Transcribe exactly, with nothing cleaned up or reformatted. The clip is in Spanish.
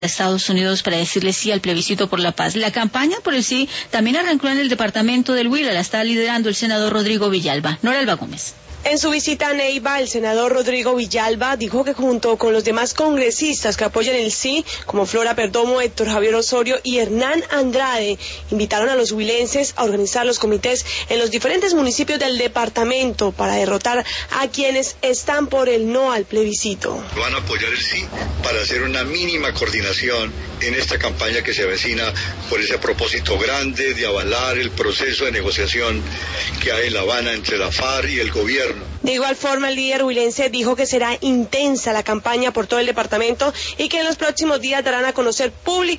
Estados Unidos para decirle sí al plebiscito por la paz. La campaña por el sí también arrancó en el departamento del Huila, la está liderando el senador Rodrigo Villalba. Noralba Gómez. En su visita a Neiva, el senador Rodrigo Villalba dijo que junto con los demás congresistas que apoyan el sí, como Flora Perdomo, Héctor Javier Osorio y Hernán Andrade, invitaron a los huilenses a organizar los comités en los diferentes municipios del departamento para derrotar a quienes están por el no al plebiscito. Van a apoyar el sí para hacer una mínima coordinación en esta campaña que se avecina por ese propósito grande de avalar el proceso de negociación que hay en La Habana entre la FARC y el gobierno. De igual forma, el líder huilense dijo que será intensa la campaña por todo el departamento y que en los próximos días darán a conocer públicamente